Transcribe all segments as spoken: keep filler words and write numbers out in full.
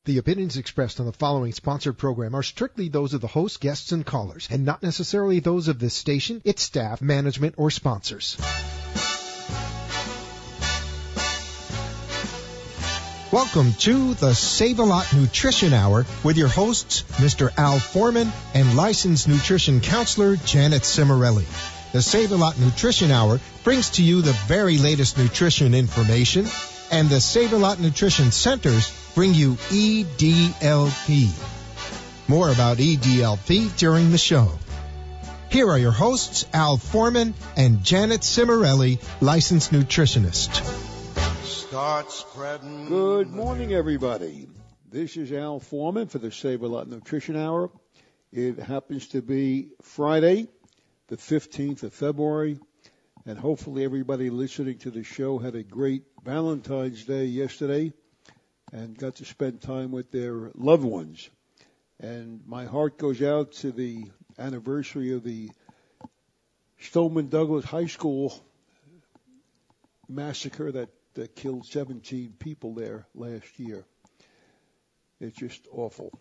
The opinions expressed on the following sponsored program are strictly those of the host, guests, and callers, and not necessarily those of this station, its staff, management, or sponsors. Welcome to the Save-A-Lot Nutrition Hour with your hosts, Mister Al Foreman and licensed nutrition counselor Janet Cimarelli. The Save-A-Lot Nutrition Hour brings to you the very latest nutrition information, and the Save-A-Lot Nutrition Centers bring you E D L P. More about E D L P during the show. Here are your hosts, Al Foreman and Janet Cimarelli, licensed nutritionist. Start spreading. Good morning, everybody. This is Al Foreman for the Save-A-Lot Nutrition Hour. It happens to be Friday, the fifteenth of February, and hopefully everybody listening to the show had a great Valentine's Day yesterday and got to spend time with their loved ones. And my heart goes out to the anniversary of the Stoneman Douglas High School massacre that, that killed seventeen people there last year. It's just awful.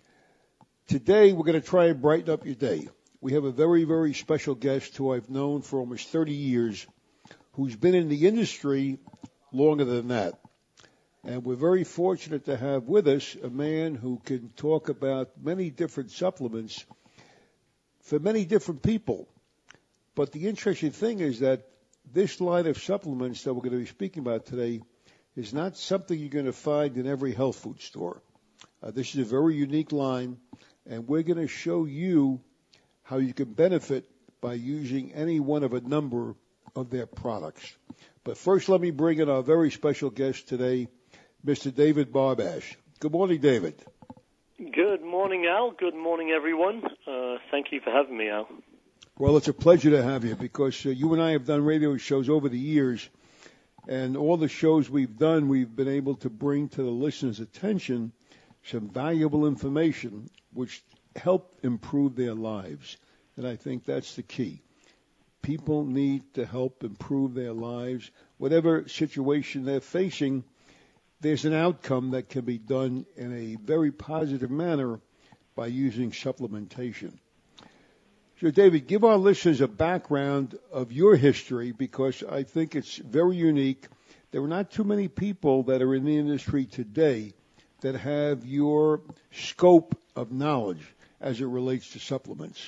Today we're going to try and brighten up your day. We have a very, very special guest who I've known for almost thirty years, who's been in the industry longer than that. And we're very fortunate to have with us a man who can talk about many different supplements for many different people. But the interesting thing is that this line of supplements that we're going to be speaking about today is not something you're going to find in every health food store. Uh, this is a very unique line, and we're going to show you how you can benefit by using any one of a number of their products. But first, let me bring in our very special guest today, Mister David Barbash. Good morning, David. Good morning, Al. Good morning, everyone. Uh, thank you for having me, Al. Well, it's a pleasure to have you because uh, you and I have done radio shows over the years, and all the shows we've done, we've been able to bring to the listeners' attention some valuable information which help improve their lives. And I think that's the key. People need to help improve their lives. Whatever situation they're facing, there's an outcome that can be done in a very positive manner by using supplementation. So, David, give our listeners a background of your history because I think it's very unique. There are not too many people that are in the industry today that have your scope of knowledge as it relates to supplements.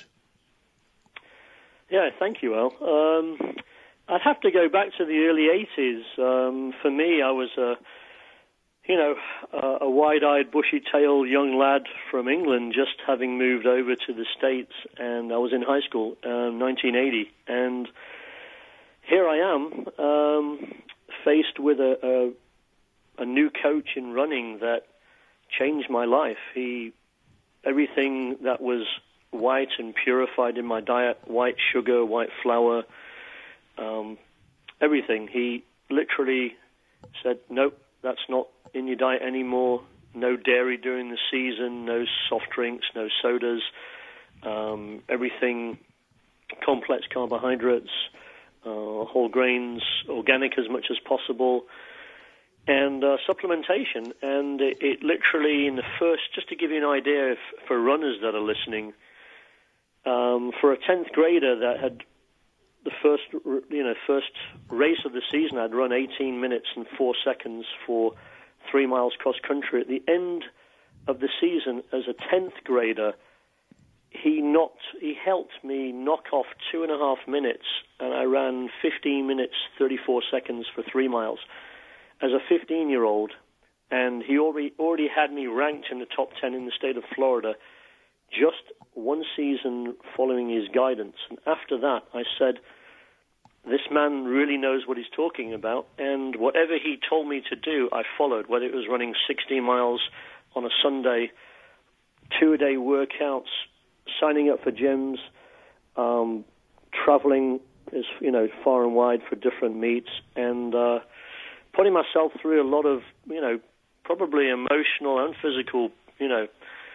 Yeah, thank you, Al. Um, I'd have to go back to the early eighties. Um, for me, I was a You know, uh, a wide-eyed, bushy-tailed young lad from England, just having moved over to the States, and I was in high school, uh, nineteen eighty, and here I am, um, faced with a, a, a new coach in running that changed my life. He, everything that was white and purified in my diet, white sugar, white flour, um, everything, he literally said, nope, that's not in your diet anymore. No dairy during the season, no soft drinks, no sodas, um, everything complex carbohydrates, uh, whole grains, organic as much as possible, and uh, supplementation. And it, it literally, in the first, just to give you an idea if, for runners that are listening, um, for a tenth grader that had the first, you know, first race of the season, I'd run eighteen minutes and four seconds for three miles cross country. At the end of the season, as a tenth grader, he knocked, he helped me knock off two and a half minutes, and I ran fifteen minutes, thirty-four seconds for three miles as a fifteen-year-old, and he already already had me ranked in the top ten in the state of Florida just one season following his guidance. And after that, I said, this man really knows what he's talking about, and whatever he told me to do, I followed, whether it was running sixty miles on a Sunday, two-a-day workouts, signing up for gyms, um, traveling as you know far and wide for different meets, and uh, putting myself through a lot of, you know, probably emotional and physical, you know,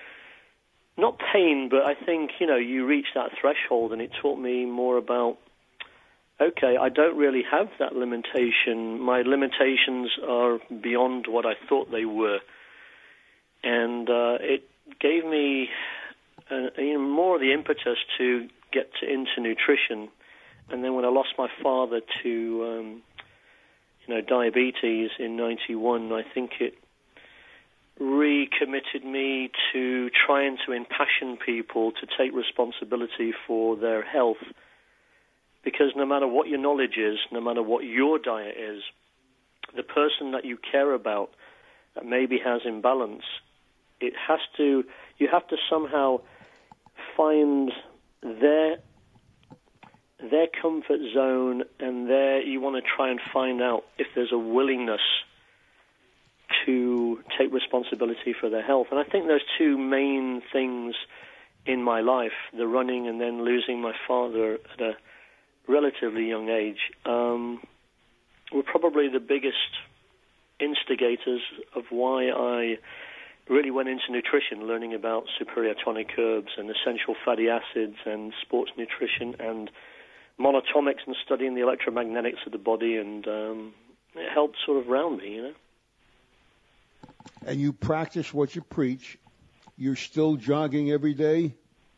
not pain, but I think, you know, you reach that threshold, and it taught me more about, okay, I don't really have that limitation. My limitations are beyond what I thought they were. and uh, it gave me uh, even more of the impetus to get to, into nutrition. And then when I lost my father to, um, you know, diabetes in ninety-one, I think it recommitted me to trying to impassion people to take responsibility for their health. Because no matter what your knowledge is, no matter what your diet is, the person that you care about that maybe has imbalance, it has to, you have to somehow find their their comfort zone, and there you want to try and find out if there's a willingness to take responsibility for their health. And I think those two main things in my life, the running and then losing my father at a relatively young age, um, were probably the biggest instigators of why I really went into nutrition, learning about superior tonic herbs and essential fatty acids and sports nutrition and monatomics and studying the electromagnetics of the body, and um, it helped sort of round me, you know. And you practice what you preach. You're still jogging every day?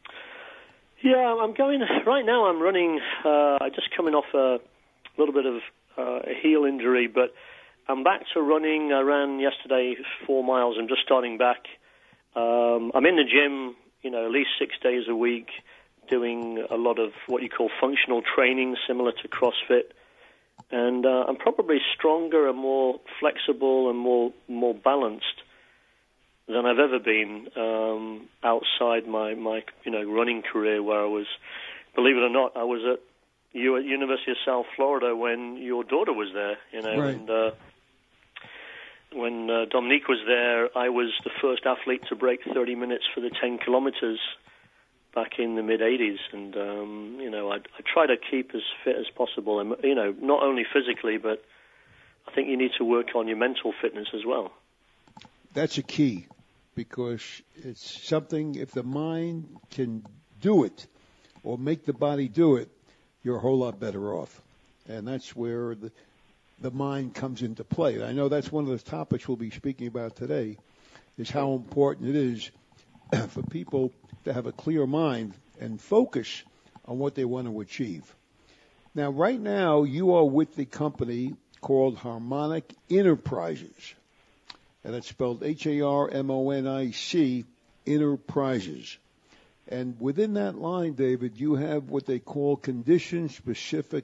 Yeah, I'm going, right now I'm running, uh, I'm just coming off a little bit of uh, a heel injury, but I'm back to running. I ran yesterday four miles. I'm just starting back. Um, I'm in the gym, you know, at least six days a week, doing a lot of what you call functional training, similar to CrossFit. And uh, I'm probably stronger and more flexible and more more balanced than I've ever been um, outside my, my you know running career, where I was, believe it or not, I was at U- University of South Florida when your daughter was there, you know, right. and uh, when uh, Dominique was there, I was the first athlete to break thirty minutes for the ten kilometers back in the mid eighties, and um, you know, I, I try to keep as fit as possible, and you know, not only physically, but I think you need to work on your mental fitness as well. That's a key, because it's something, if the mind can do it or make the body do it, you're a whole lot better off. And that's where the, the mind comes into play. And I know that's one of the topics we'll be speaking about today, is how important it is for people to have a clear mind and focus on what they want to achieve. Now, right now, you are with the company called Harmonic Enterprises. And it's spelled H A R M O N I C, Enterprises. And within that line, David, you have what they call condition-specific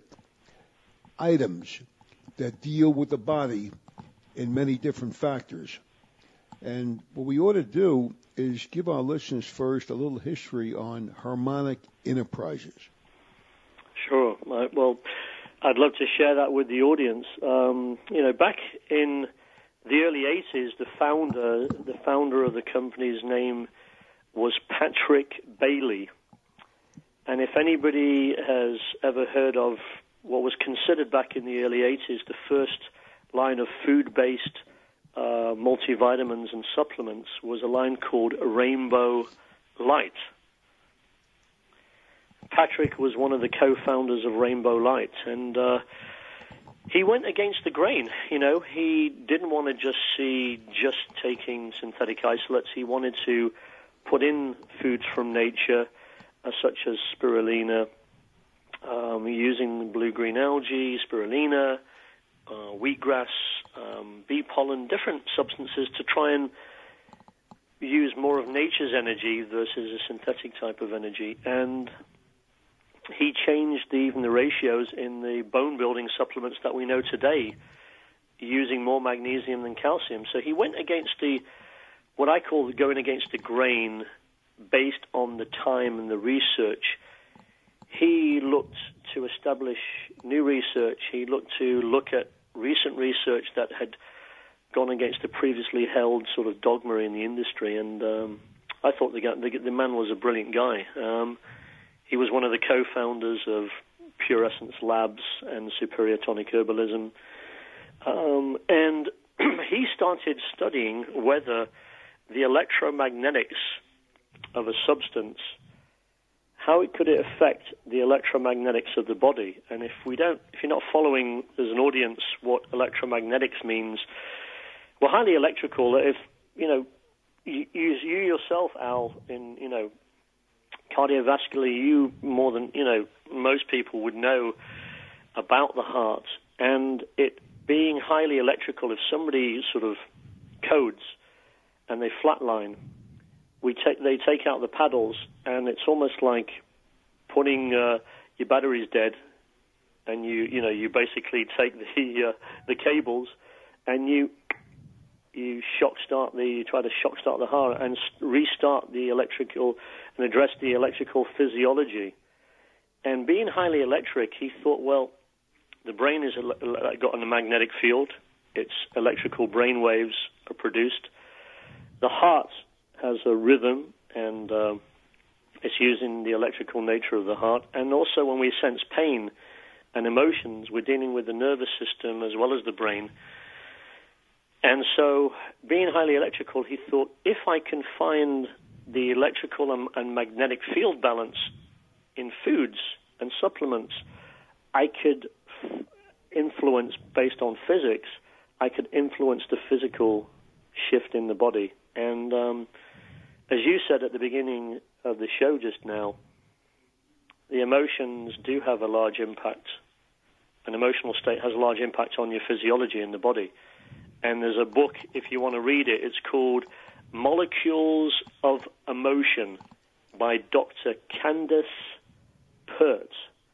items that deal with the body in many different factors. And what we ought to do is give our listeners first a little history on Harmonic Enterprises. Sure. Well, I'd love to share that with the audience. Um, you know, back in the early eighties, the founder, the founder of the company's name was Patrick Bailey. And if anybody has ever heard of what was considered back in the early eighties the first line of food-based uh, multivitamins and supplements, was a line called Rainbow Light. Patrick was one of the co-founders of Rainbow Light, and uh, he went against the grain. You know, he didn't want to just see just taking synthetic isolates. He wanted to put in foods from nature, uh, such as spirulina, um, using blue-green algae, spirulina, uh, wheatgrass, um, bee pollen, different substances to try and use more of nature's energy versus a synthetic type of energy. And he changed the, even the ratios in the bone-building supplements that we know today, using more magnesium than calcium. So he went against the, what I call going against the grain, based on the time and the research. He looked to establish new research. He looked to look at recent research that had gone against the previously held sort of dogma in the industry. And um, I thought the, guy, the, the man was a brilliant guy. Um, He was one of the co-founders of Pure Essence Labs and Superior Tonic Herbalism. Um, and he started studying whether the electromagnetics of a substance, how it could it affect the electromagnetics of the body. And if we don't, if you're not following as an audience what electromagnetics means, we're highly electrical. If, you know, yourself, Al, in, you know, cardiovascularly, you more than, you know, most people would know about the heart, and it being highly electrical. If somebody sort of codes and they flatline, we take they take out the paddles, and it's almost like putting uh, your batteries dead, and you you know you basically take the uh, the cables, and you you shock start the you try to shock start the heart and restart the electrical and address the electrical physiology. And being highly electric, he thought, well, the brain is got a magnetic field. Its electrical brain waves are produced. The heart has a rhythm, and uh, it's using the electrical nature of the heart. And also when we sense pain and emotions, we're dealing with the nervous system as well as the brain. And so being highly electrical, he thought, if I can find the electrical and, and magnetic field balance in foods and supplements, I could f- influence, based on physics, I could influence the physical shift in the body. And um, as you said at the beginning of the show just now, the emotions do have a large impact. An emotional state has a large impact on your physiology in the body. And there's a book, if you want to read it, it's called Molecules of Emotion by Doctor Candace Pert.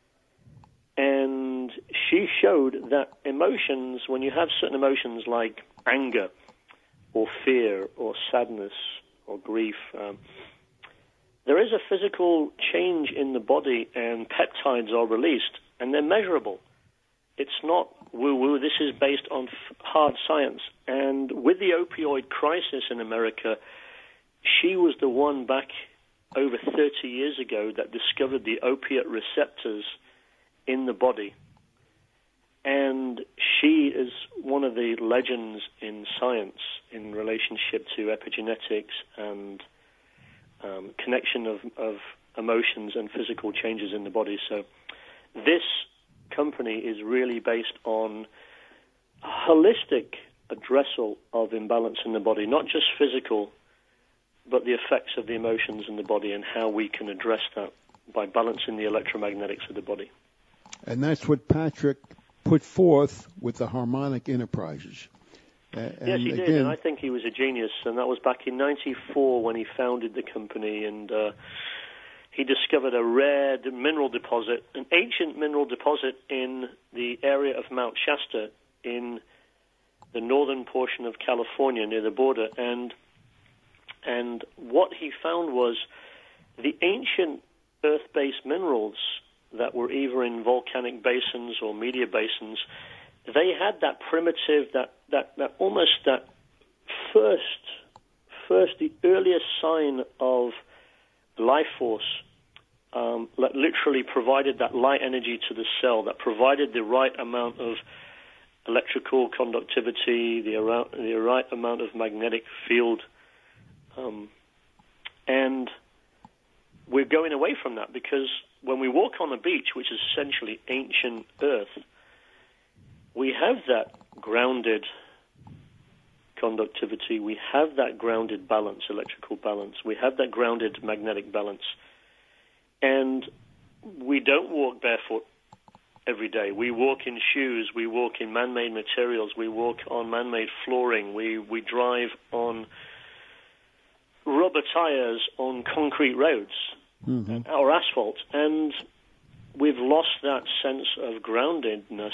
And she showed that emotions, when you have certain emotions like anger or fear or sadness or grief, um, there is a physical change in the body, and peptides are released, and they're measurable. It's not woo-woo. This is based on f- hard science. And with the opioid crisis in America, she was the one back over thirty years ago that discovered the opiate receptors in the body. And she is one of the legends in science in relationship to epigenetics and um, connection of, of emotions and physical changes in the body. So this company is really based on holistic addressal of imbalance in the body, not just physical, but the effects of the emotions in the body and how we can address that by balancing the electromagnetics of the body. And that's what Patrick put forth with the Harmonic Enterprises. Uh, yes, he did, and I think he was a genius, and that was back in ninety-four when he founded the company, and uh, he discovered a rare mineral deposit, an ancient mineral deposit in the area of Mount Shasta in the northern portion of California near the border. And and what he found was the ancient earth-based minerals that were either in volcanic basins or media basins, they had that primitive, that, that, that almost that first, first, the earliest sign of life force, um, that literally provided that light energy to the cell, that provided the right amount of electrical conductivity, the, around, the right amount of magnetic field. Um, and we're going away from that because when we walk on the beach, which is essentially ancient earth, we have that grounded conductivity, we have that grounded balance, electrical balance, we have that grounded magnetic balance. And we don't walk barefoot every day. We walk in shoes, we walk in man-made materials, we walk on man-made flooring, we, we drive on rubber tires on concrete roads, mm-hmm. or asphalt, and we've lost that sense of groundedness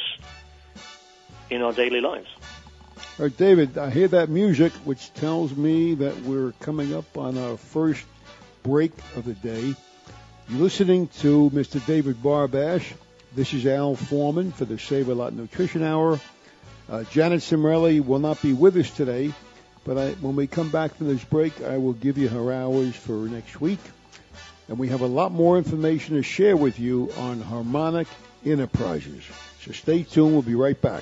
in our daily lives. All right, David, I hear that music, which tells me that we're coming up on our first break of the day. You're listening to Mister David Barbash. This is Al Foreman for the Save a Lot Nutrition Hour. Uh, Janet Cimarelli will not be with us today, but I, when we come back from this break, I will give you her hours for next week. And we have a lot more information to share with you on Harmonic Enterprises. So stay tuned. We'll be right back.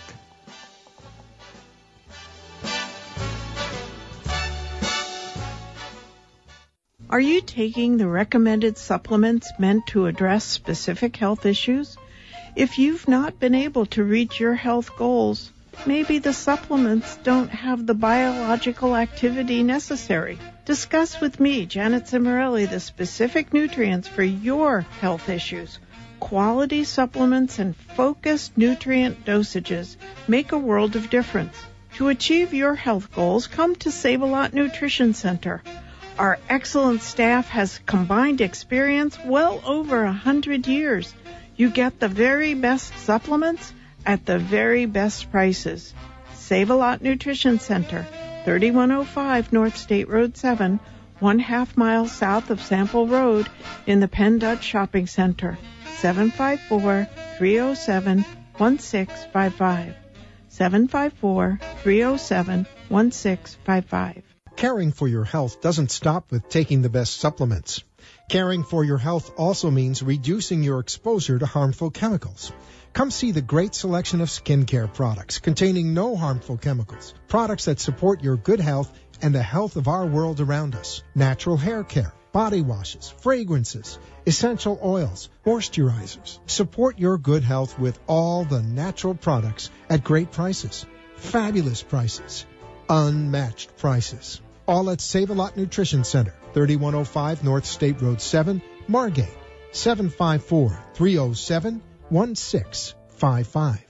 Are you taking the recommended supplements meant to address specific health issues? If you've not been able to reach your health goals, maybe the supplements don't have the biological activity necessary. Discuss with me, Janet Cimarelli, the specific nutrients for your health issues. Quality supplements and focused nutrient dosages make a world of difference. To achieve your health goals, come to Save-A-Lot Nutrition Center. Our excellent staff has combined experience well over a hundred years. You get the very best supplements at the very best prices. Save-A-Lot Nutrition Center, thirty-one oh five North State Road seven, one half mile south of Sample Road in the Penn Dutch Shopping Center, seven five four, three oh seven, one six five five. seven five four, three oh seven, one six five five. Caring for your health doesn't stop with taking the best supplements. Caring for your health also means reducing your exposure to harmful chemicals. Come see the great selection of skincare products containing no harmful chemicals, products that support your good health and the health of our world around us. Natural hair care, body washes, fragrances, essential oils, moisturizers. Support your good health with all the natural products at great prices. Fabulous prices. Unmatched prices. All at Save-A-Lot Nutrition Center, thirty-one oh five North State Road seven, Margate, seven five four, three oh seven, one six five five.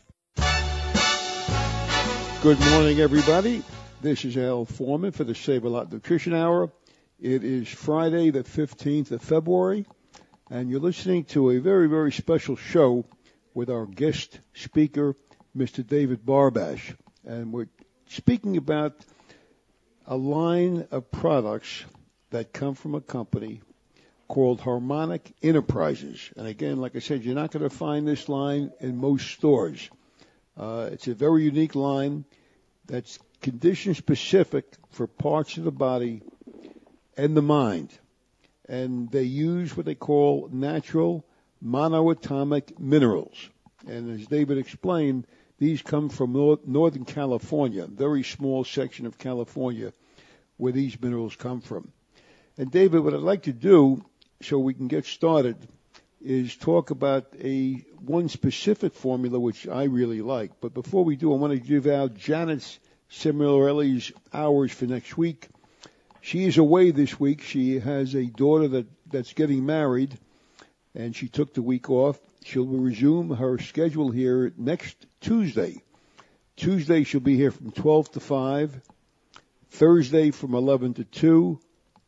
Good morning, everybody. This is Al Foreman for the Save-A-Lot Nutrition Hour. It is Friday, the fifteenth of February, and you're listening to a very, very special show with our guest speaker, Mister David Barbash. And we're speaking about a line of products that come from a company called Harmonic Enterprises. And again, like I said, you're not going to find this line in most stores. Uh, it's a very unique line that's condition-specific for parts of the body and the mind. And they use what they call natural monoatomic minerals. And as David explained, these come from North, Northern California, a very small section of California where these minerals come from. And David, what I'd like to do, so we can get started, is talk about a one specific formula which I really like. But before we do, I want to give out Janet Cimarelli's hours for next week. She is away this week. She has a daughter that, that's getting married, and she took the week off. She'll resume her schedule here next Tuesday. Tuesday she'll be here from twelve to five. Thursday from eleven to two.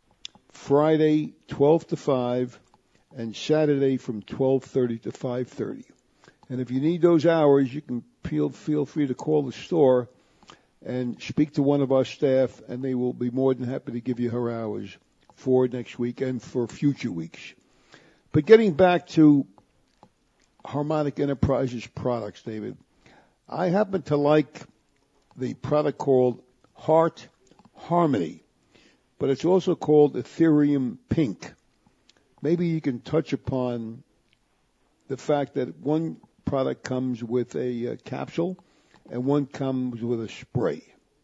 Friday twelve to five. And Saturday from twelve thirty to five thirty. And if you need those hours, you can feel, feel free to call the store and speak to one of our staff, and they will be more than happy to give you her hours for next week and for future weeks. But getting back to Harmonic Enterprises products, David, I happen to like the product called Heart Harmony, but it's also called Ethereum Pink. Maybe you can touch upon the fact that one product comes with a uh, capsule and one comes with a spray.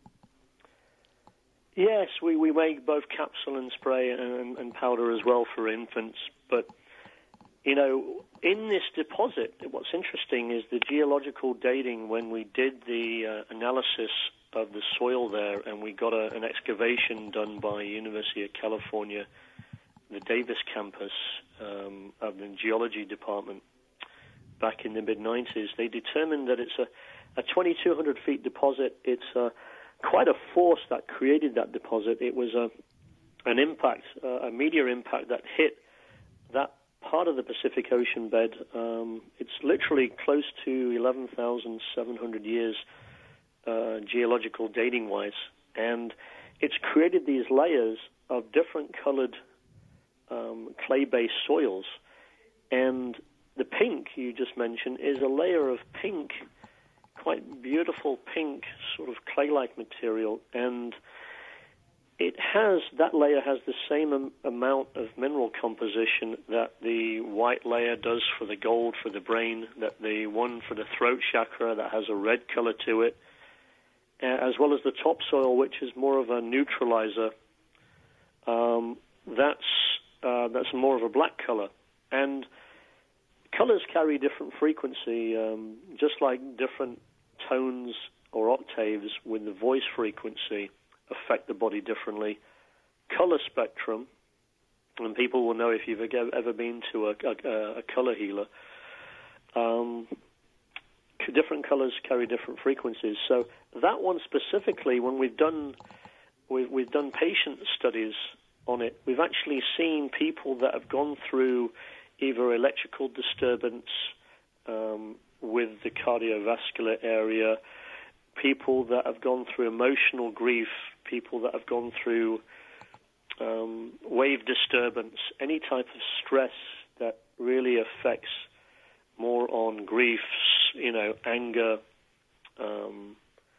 Yes, we, we make both capsule and spray and, and powder as well for infants, but you know, in this deposit, what's interesting is the geological dating. When we did the uh, analysis of the soil there, and we got a, an excavation done by University of California, the Davis campus um, of the geology department back in the mid nineties, they determined that it's a, a twenty-two hundred feet deposit. It's uh, quite a force that created that deposit. It was a, an impact, uh, a meteor impact that hit that part of the Pacific Ocean bed. Um, it's literally close to eleven thousand seven hundred years uh, geological dating-wise, and it's created these layers of different colored um, clay-based soils. And the pink you just mentioned is a layer of pink, quite beautiful pink, sort of clay-like material, and it has, that layer has the same am, amount of mineral composition that the white layer does for the gold for the brain, that the one for the throat chakra that has a red color to it, uh, as well as the topsoil, which is more of a neutralizer. Um, that's uh, that's more of a black color. And colors carry different frequency, um, just like different tones or octaves with the voice frequency affect the body differently. color spectrum, and people will know if you've ever been to a, a, a color healer. Um, different colors carry different frequencies. So that one specifically, when we've done we've, we've done patient studies on it, we've actually seen people that have gone through either electrical disturbance um, with the cardiovascular area, people that have gone through emotional grief, people that have gone through um, wave disturbance, any type of stress that really affects more on griefs, you know, anger, um,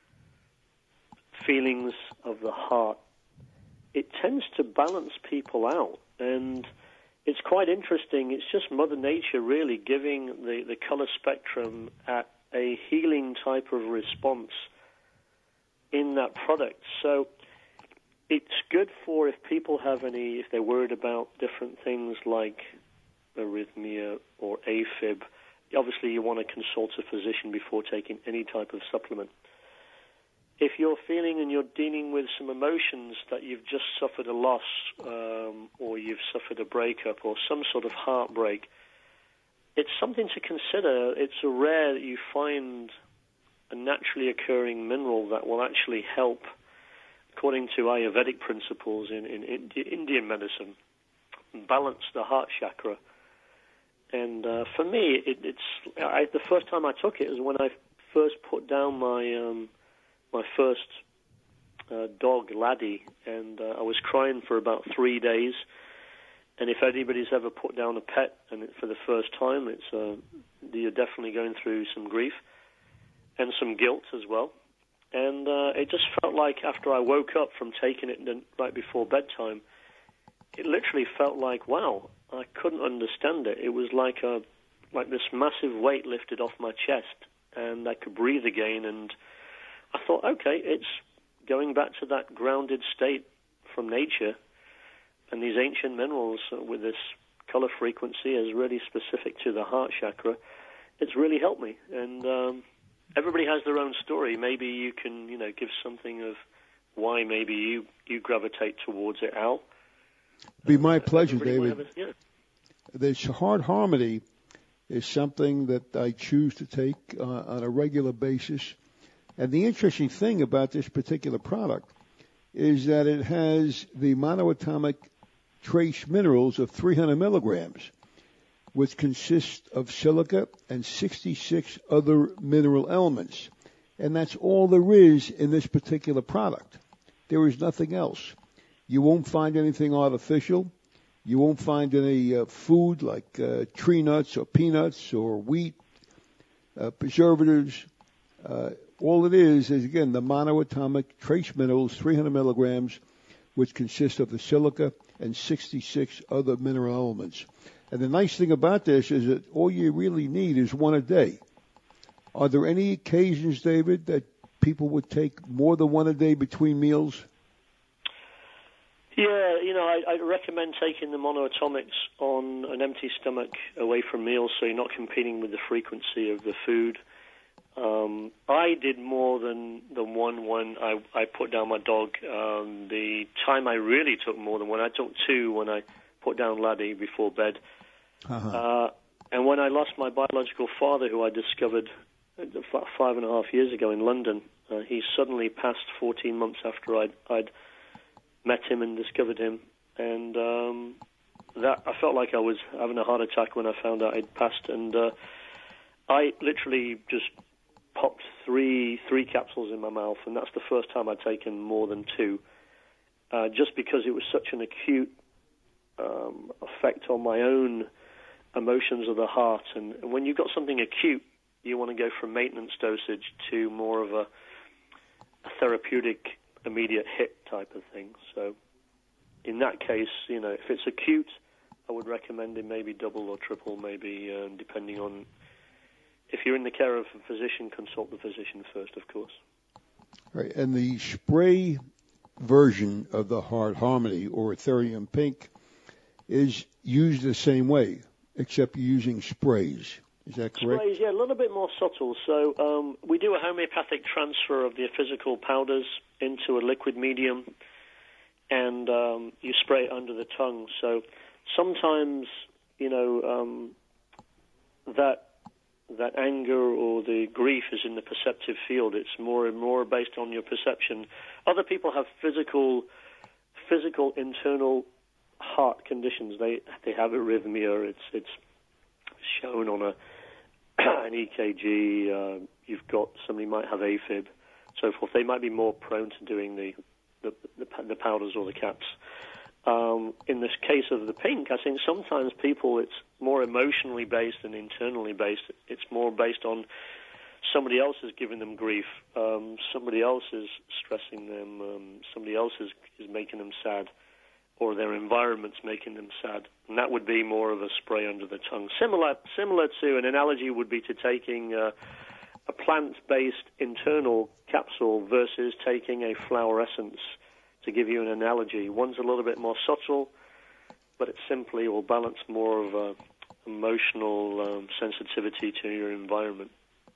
feelings of the heart. It tends to balance people out, and it's quite interesting. It's just Mother Nature really giving the, the color spectrum at a healing type of response in that product. So it's good for if people have any, if they're worried about different things like arrhythmia or AFib. Obviously, you want to consult a physician before taking any type of supplement. If you're feeling and you're dealing with some emotions that you've just suffered a loss um, or you've suffered a breakup or some sort of heartbreak, it's something to consider. It's a rare that you find a naturally occurring mineral that will actually help, according to Ayurvedic principles in, in Indian medicine, balance the heart chakra. And uh, for me, it, it's I, the first time I took it was when I first put down my um, my first uh, dog, Laddie, and uh, I was crying for about three days. And if anybody's ever put down a pet, and it, for the first time, it's uh, you're definitely going through some grief and some guilt as well. And uh, it just felt like after I woke up from taking it right before bedtime, it literally felt like, wow, I couldn't understand it. It was like a like this massive weight lifted off my chest, and I could breathe again. And I thought, okay, it's going back to that grounded state from nature, and these ancient minerals with this color frequency is really specific to the heart chakra. It's really helped me, and um, everybody has their own story. Maybe you can, you know, give something of why maybe you, you gravitate towards it, Al. Be my pleasure, Everybody David. A, yeah. This Heart Harmony is something that I choose to take uh, on a regular basis. And the interesting thing about this particular product is that it has the monoatomic trace minerals of three hundred milligrams, which consist of silica and sixty-six other mineral elements. And that's all there is in this particular product. There is nothing else. You won't find anything artificial. You won't find any uh, food like uh, tree nuts or peanuts or wheat, uh, preservatives. Uh, all it is is, again, the monoatomic trace minerals, three hundred milligrams, which consist of the silica and sixty-six other mineral elements. And the nice thing about this is that all you really need is one a day. Are there any occasions, David, that people would take more than one a day between meals? Yeah, you know, I, I recommend taking the monoatomics on an empty stomach away from meals so you're not competing with the frequency of the food. Um, I did more than, than one when I, I put down my dog. Um, the time I really took more than one, I took two when I put down Laddie before bed. Uh-huh. Uh, and when I lost my biological father, who I discovered five and a half years ago in London, uh, he suddenly passed fourteen months after I'd, I'd met him and discovered him. And um, that I felt like I was having a heart attack when I found out he'd passed. And uh, I literally just popped three three capsules in my mouth, and that's the first time I'd taken more than two, uh, just because it was such an acute um, effect on my own emotions of the heart. And when you've got something acute, you want to go from maintenance dosage to more of a, a therapeutic, immediate hit type of thing. So in that case, you know, if it's acute, I would recommend it maybe double or triple, maybe, uh, depending on. If you're in the care of a physician, consult the physician first, of course. Right, and the spray version of the Heart Harmony or Ethereum Pink is used the same way, except you're using sprays. Is that correct? Sprays, yeah, a little bit more subtle. So um, we do a homeopathic transfer of the physical powders into a liquid medium, and um, you spray it under the tongue. So sometimes, you know, um, that that anger or the grief is in the perceptive field. It's more and more based on your perception. Other people have physical, physical internal heart conditions. They they have arrhythmia. It's it's shown on a an E K G. Uh, you've got somebody might have AFib, so forth. They might be more prone to doing the the, the, the powders or the caps. Um, in this case of the pink, I think sometimes people, it's more emotionally based than internally based. It's more based on somebody else is giving them grief, um, somebody else is stressing them, um, somebody else is, is making them sad, or their environment's making them sad. And that would be more of a spray under the tongue. Similar, similar to, an analogy would be to taking uh, a plant-based internal capsule versus taking a flower essence. To give you an analogy, one's a little bit more subtle, but it simply will balance more of a emotional um, sensitivity to your environment.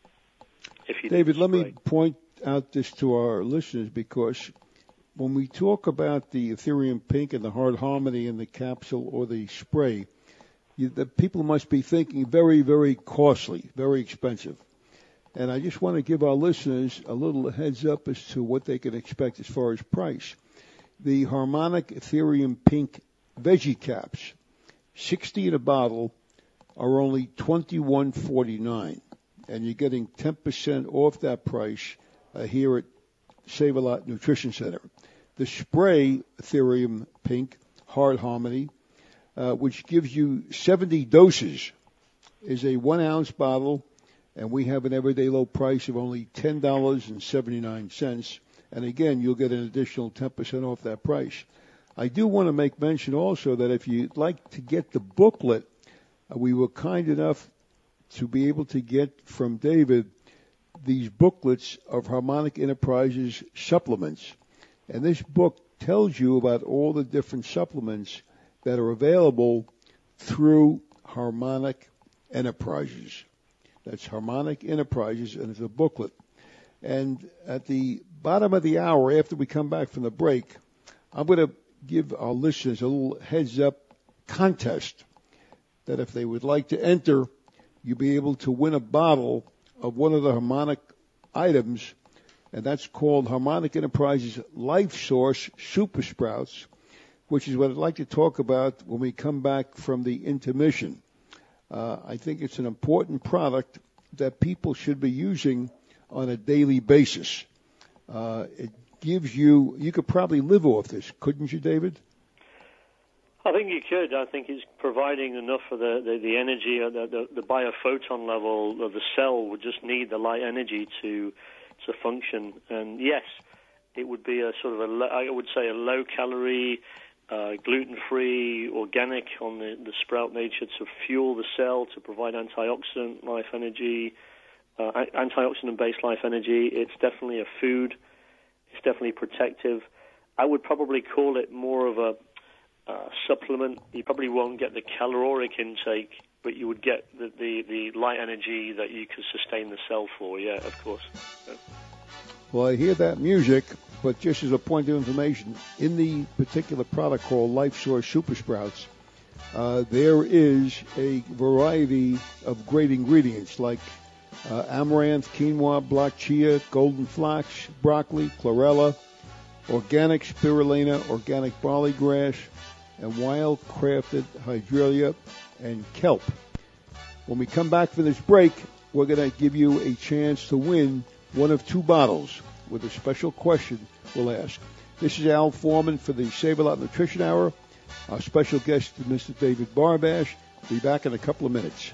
If you David, let me point out this to our listeners, because when we talk about the Ethereum Pink and the Heart Harmony in the capsule or the spray, you, the people must be thinking very, very costly, very expensive. And I just want to give our listeners a little heads up as to what they can expect as far as price. The Harmonic Ethereum Pink Veggie Caps, sixty in a bottle, are only twenty-one forty-nine, and you're getting ten percent off that price uh, here at Save-A-Lot Nutrition Center. The spray Ethereum Pink Heart Harmony, uh, which gives you seventy doses, is a one-ounce bottle, and we have an everyday low price of only ten dollars and seventy-nine cents. And again, you'll get an additional ten percent off that price. I do want to make mention also that if you'd like to get the booklet, uh, we were kind enough to be able to get from David these booklets of Harmonic Enterprises supplements. And this book tells you about all the different supplements that are available through Harmonic Enterprises. That's Harmonic Enterprises, and it's a booklet. And at the bottom of the hour, after we come back from the break, I'm going to give our listeners a little heads-up contest that if they would like to enter, you'll be able to win a bottle of one of the Harmonic items, and that's called Harmonic Enterprises Life Source Super Sprouts, which is what I'd like to talk about when we come back from the intermission. Uh, I think it's an important product that people should be using on a daily basis. Uh, it gives you, you could probably live off this, couldn't you, David? I think you could. I think it's providing enough for the, the, the energy, uh, the, the, the biophoton level of the cell would just need the light energy to to function. And yes, it would be a sort of a, I would say a low calorie, uh, gluten-free, organic on the, the sprout nature to fuel the cell, to provide antioxidant life energy, Uh, antioxidant-based life energy. It's definitely a food. It's definitely protective. I would probably call it more of a uh, supplement. You probably won't get the caloric intake, but you would get the, the, the light energy that you could sustain the cell for, yeah, of course. So. Well, I hear that music, but just as a point of information, in the particular product called Life Source Super Sprouts, uh, there is a variety of great ingredients like Uh, amaranth, quinoa, black chia, golden flax, broccoli, chlorella, organic spirulina, organic barley grass, and wild-crafted hydrilla and kelp. When we come back from this break, we're going to give you a chance to win one of two bottles with a special question we'll ask. This is Al Foreman for the Save-A-Lot Nutrition Hour. Our special guest is Mister David Barbash. Be back in a couple of minutes.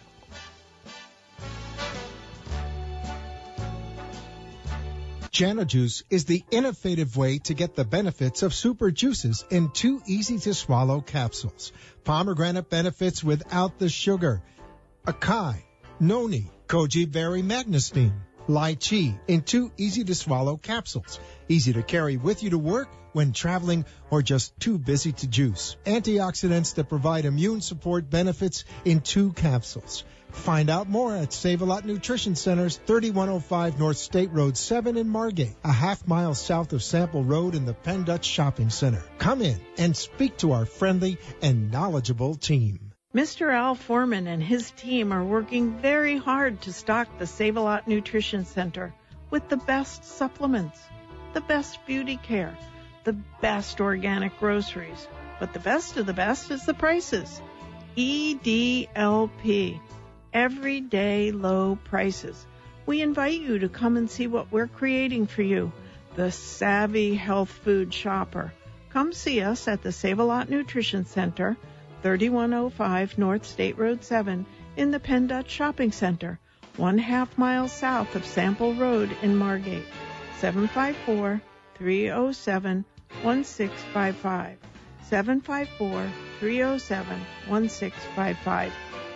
JanaJuice is the innovative way to get the benefits of super juices in two easy-to-swallow capsules. Pomegranate benefits without the sugar. Acai, noni, goji berry magnesine, lychee in two easy-to-swallow capsules. Easy to carry with you to work, when traveling, or just too busy to juice. Antioxidants that provide immune support benefits in two capsules. Find out more at Save-A-Lot Nutrition Center's thirty-one oh five North State Road seven in Margate, a half mile south of Sample Road in the Penn Dutch Shopping Center. Come in and speak to our friendly and knowledgeable team. Mister Al Foreman and his team are working very hard to stock the Save-A-Lot Nutrition Center with the best supplements, the best beauty care, the best organic groceries. But the best of the best is the prices. E D L P, everyday low prices. We invite you to come and see what we're creating for you, the savvy health food shopper. Come see us at the Save-A-Lot Nutrition Center, thirty-one oh five North State Road seven in the Penn Dutch Shopping Center, one half mile south of Sample Road in Margate, seven five four, three oh seven, one six five five, seven five four, three oh seven, one six five five.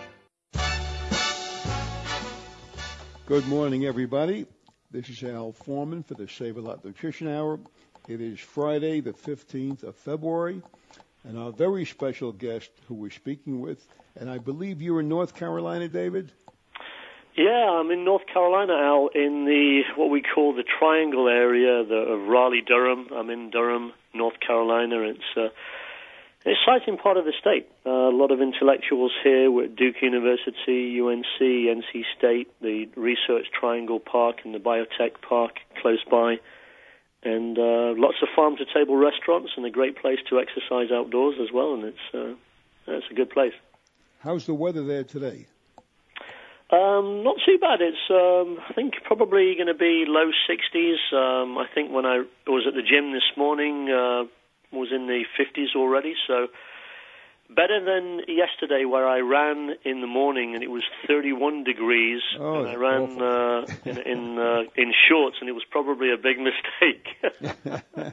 Good morning, everybody. This is Al Foreman for the Save-A-Lot Nutrition Hour. It is Friday, the fifteenth of February, and our very special guest who we're speaking with, and I believe you're in North Carolina, David? Yeah, I'm in North Carolina, Al, in the what we call the Triangle area the, of Raleigh-Durham. I'm in Durham, North Carolina. It's uh, an exciting part of the state. Uh, a lot of intellectuals here. We're at Duke University, U N C, N C State, the Research Triangle Park and the Biotech Park close by. And uh, lots of farm-to-table restaurants and a great place to exercise outdoors as well. And it's, uh, it's a good place. How's the weather there today? Um, not too bad. It's, um, I think, probably going to be low sixties. Um, I think when I was at the gym this morning, uh, was in the fifties already. So better than yesterday, where I ran in the morning and it was thirty-one degrees, oh, and I ran uh, in in, uh, in shorts, and it was probably a big mistake.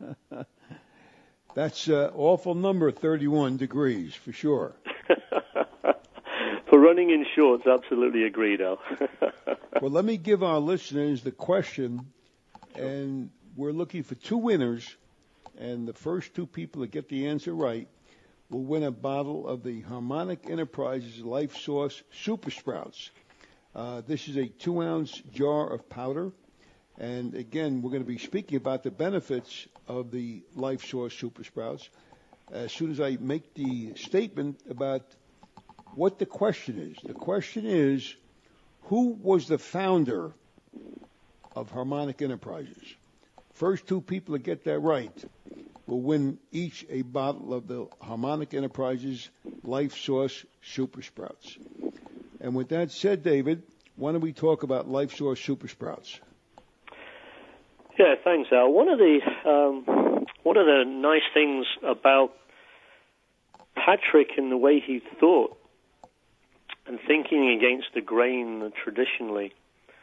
That's an awful number, thirty-one degrees, for sure. For running in shorts, absolutely agreed, Al. Well, let me give our listeners the question, and we're looking for two winners, and the first two people that get the answer right will win a bottle of the Harmonic Enterprises Life Source Super Sprouts. Uh, this is a two-ounce jar of powder, and again, we're going to be speaking about the benefits of the Life Source Super Sprouts as soon as I make the statement about what the question is. The question is, who was the founder of Harmonic Enterprises? First two people that get that right will win each a bottle of the Harmonic Enterprises Life Source Super Sprouts. And with that said, David, why don't we talk about Life Source Super Sprouts? Yeah, thanks, Al. One of the um, one of the nice things about Patrick and the way he thought, and thinking against the grain traditionally,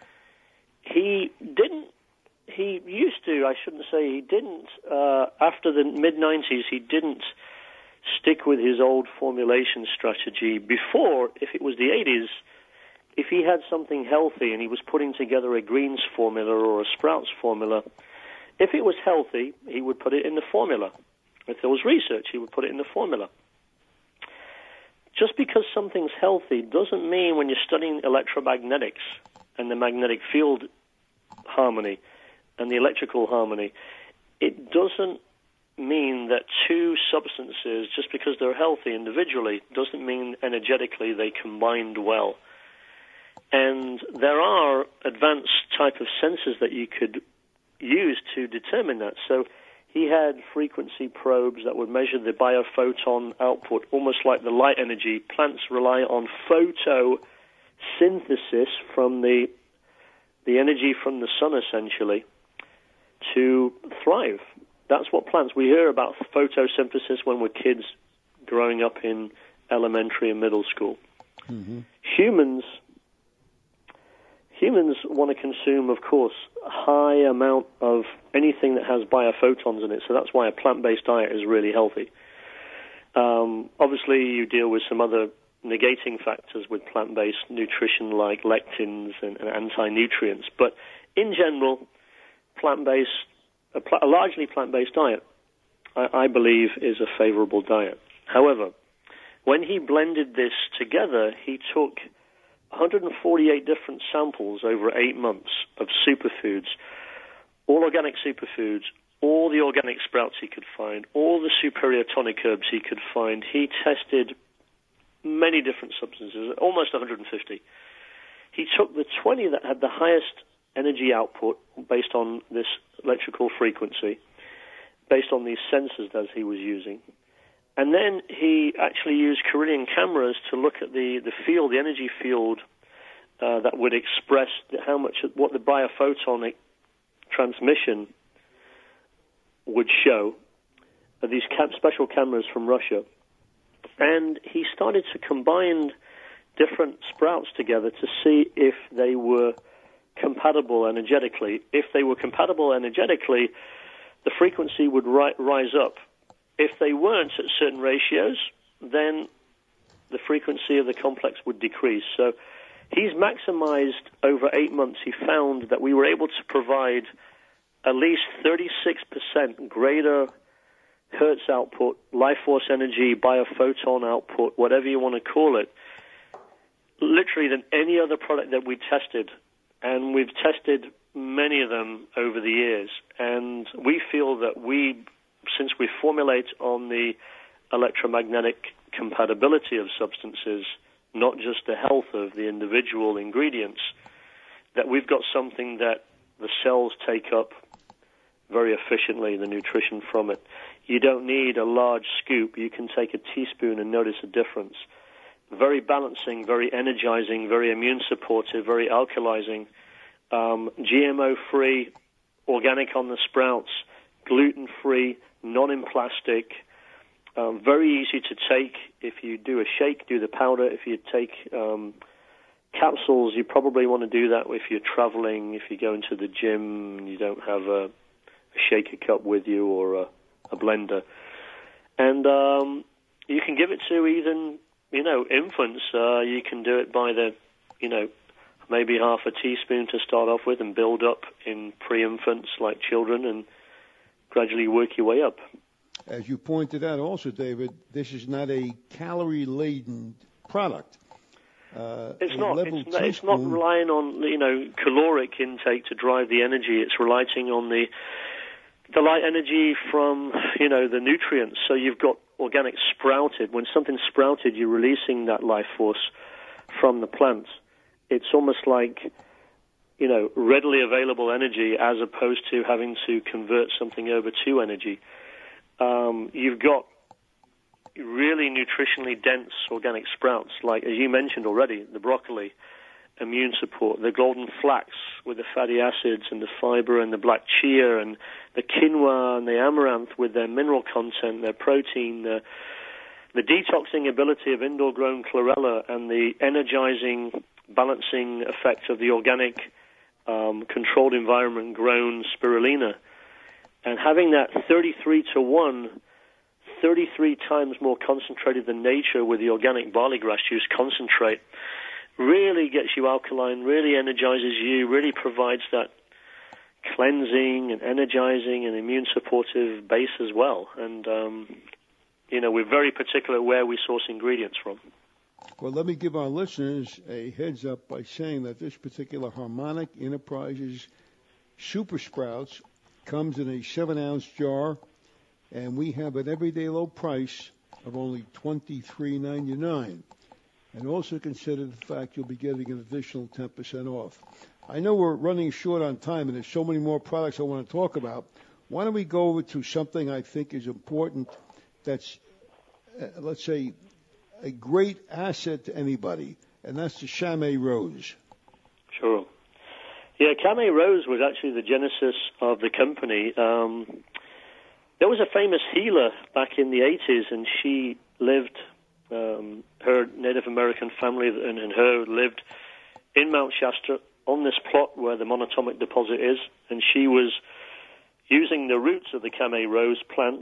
he didn't, he used to, I shouldn't say he didn't, uh, after the mid nineties, he didn't stick with his old formulation strategy. Before, if it was the eighties, if he had something healthy and he was putting together a greens formula or a sprouts formula, if it was healthy, he would put it in the formula. If there was research, he would put it in the formula. Just because something's healthy doesn't mean when you're studying electromagnetics and the magnetic field harmony and the electrical harmony, it doesn't mean that two substances, just because they're healthy individually, doesn't mean energetically they combined well. And there are advanced type of sensors that you could use to determine that. So he had frequency probes that would measure the biophoton output, almost like the light energy. Plants rely on photosynthesis from the the energy from the sun, essentially, to thrive. That's what plants, we hear about photosynthesis when we're kids growing up in elementary and middle school. Mm-hmm. Humans Humans want to consume, of course, a high amount of anything that has biophotons in it, so that's why a plant-based diet is really healthy. Um, obviously, you deal with some other negating factors with plant-based nutrition like lectins and, and anti-nutrients, but in general, plant-based, a, pl- a largely plant-based diet, I, I believe, is a favorable diet. However, when he blended this together, he took one hundred forty-eight different samples over eight months of superfoods, all organic superfoods, all the organic sprouts he could find, all the superior tonic herbs he could find. He tested many different substances, almost one hundred fifty. He took the twenty that had the highest energy output based on this electrical frequency, based on these sensors that he was using. And then he actually used Carillion cameras to look at the, the field, the energy field uh, that would express how much, what the biophotonic transmission would show. Uh, these cam- special cameras from Russia. And he started to combine different sprouts together to see if they were compatible energetically. If they were compatible energetically, the frequency would ri- rise up. If they weren't at certain ratios, then the frequency of the complex would decrease. So he's maximized over eight months. He found that we were able to provide at least thirty-six percent greater hertz output, life force energy, biophoton output, whatever you want to call it, literally than any other product that we tested. And we've tested many of them over the years. And we feel that we, since we formulate on the electromagnetic compatibility of substances, not just the health of the individual ingredients, that we've got something that the cells take up very efficiently, the nutrition from it. You don't need a large scoop. You can take a teaspoon and notice a difference. Very balancing, very energizing, very immune supportive, very alkalizing, um, G M O-free, organic on the sprouts, gluten-free, not in plastic, um, very easy to take. If you do a shake, do the powder. If you take um, capsules, you probably want to do that if you're traveling, if you go into the gym and you don't have a, a shaker cup with you or a, a blender. And um, you can give it to even, you know, infants. Uh, you can do it by the, you know, maybe half a teaspoon to start off with and build up in pre-infants like children and gradually work your way up. As you pointed out also, David, this is not a calorie-laden product. Uh, it's not. It's not, it's not relying on, you know, caloric intake to drive the energy. It's relying on the the light energy from, you know, the nutrients. So you've got organic sprouted. When something's sprouted, you're releasing that life force from the plant. It's almost like, you know, readily available energy as opposed to having to convert something over to energy. Um, you've got really nutritionally dense organic sprouts, like, as you mentioned already, the broccoli, immune support, the golden flax with the fatty acids and the fiber, and the black chia and the quinoa and the amaranth with their mineral content, their protein, the, the detoxing ability of indoor-grown chlorella, and the energizing, balancing effect of the organic, um, controlled environment-grown spirulina. And having that thirty-three to one, thirty-three times more concentrated than nature with the organic barley grass juice concentrate, really gets you alkaline, really energizes you, really provides that cleansing and energizing and immune supportive base as well. And, um, you know, we're very particular where we source ingredients from. Well, let me give our listeners a heads up by saying that this particular Harmonic Enterprises Super Sprouts comes in a seven-ounce jar, and we have an everyday low price of only twenty-three ninety-nine. And also consider the fact you'll be getting an additional ten percent off. I know we're running short on time, and there's so many more products I want to talk about. Why don't we go over to something I think is important that's, uh, let's say, a great asset to anybody, and that's the Chamay Rose. Sure. Yeah, Chamay Rose was actually the genesis of the company. Um, there was a famous healer back in the eighties, and she lived, um, her Native American family and, and her lived in Mount Shasta on this plot where the monatomic deposit is, and she was using the roots of the Chamay Rose plants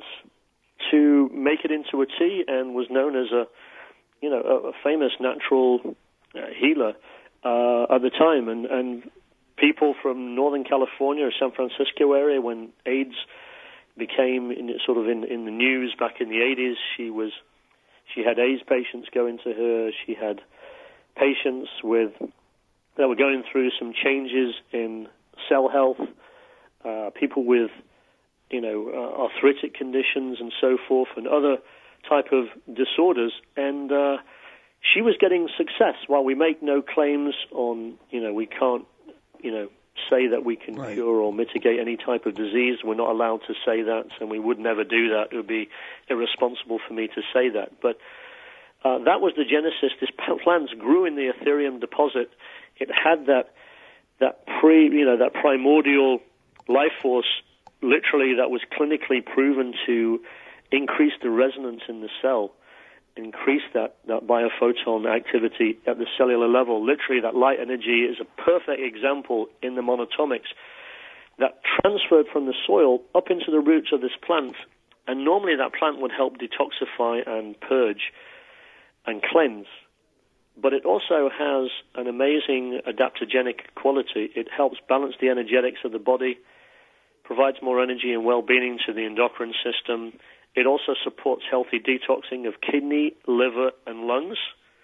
to make it into a tea, and was known as a, you know, a, a famous natural uh, healer uh, at the time. And, and people from Northern California or San Francisco area, when AIDS became in, sort of in, in the news back in the eighties, she was, she had AIDS patients going to her. She had patients with that were going through some changes in cell health, uh, people with, you know, uh, arthritic conditions and so forth, and other type of disorders, and uh, she was getting success. While we make no claims on, you know, we can't, you know, say that we can right. cure or mitigate any type of disease. We're not allowed to say that, and we would never do that. It would be irresponsible for me to say that. But uh, that was the genesis. This plant grew in the Ethereum deposit. It had that that pre, you know, that primordial life force, literally, that was clinically proven to increase the resonance in the cell, increase that, that biophoton activity at the cellular level. Literally, that light energy is a perfect example in the monatomics that transferred from the soil up into the roots of this plant. And normally that plant would help detoxify and purge and cleanse. But it also has an amazing adaptogenic quality. It helps balance the energetics of the body, provides more energy and well-being to the endocrine system. It also supports healthy detoxing of kidney, liver, and lungs.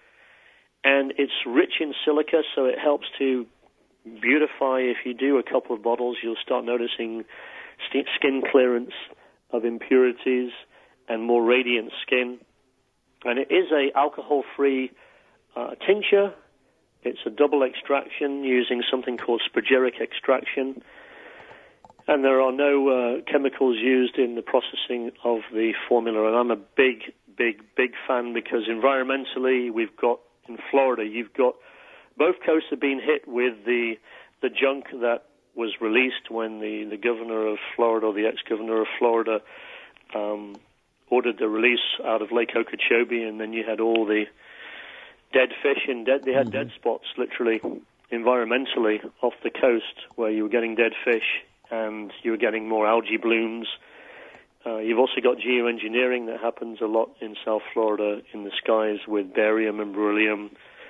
And it's rich in silica, so it helps to beautify. If you do a couple of bottles, you'll start noticing skin clearance of impurities and more radiant skin. And it is a alcohol-free uh, tincture. It's a double extraction using something called spagyric extraction. And there are no uh, chemicals used in the processing of the formula. And I'm a big, big, big fan because environmentally, we've got, in Florida, you've got, both coasts have been hit with the the junk that was released when the, the governor of Florida, or the ex-governor of Florida, um, ordered the release out of Lake Okeechobee, and then you had all the dead fish, and dead, they had mm-hmm. dead spots, literally, environmentally, off the coast, where you were getting dead fish, and you were getting more algae blooms. Uh, you've also got geoengineering that happens a lot in South Florida in the skies with barium and beryllium.